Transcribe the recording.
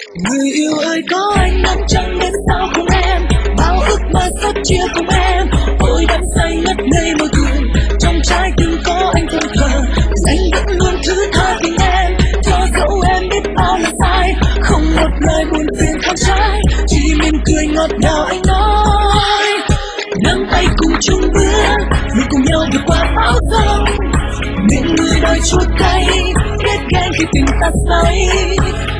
Người yêu ơi có anh nắm chẳng đến sao không em, bao ước mơ sắp chia cùng em. Ôi đắm say ngất ngây mơ thường, trong trái tim có anh thẫn thờ. Anh vẫn luôn thứ tha tình em, cho dẫu em biết bao là sai. Không một lời buồn phiền không trái, chỉ mỉm cười ngọt ngào anh nói. Nắm tay cùng chung bước, vì cùng nhau vượt qua bão giông. Những người đôi chua cay, biết ghen khi tình ta say.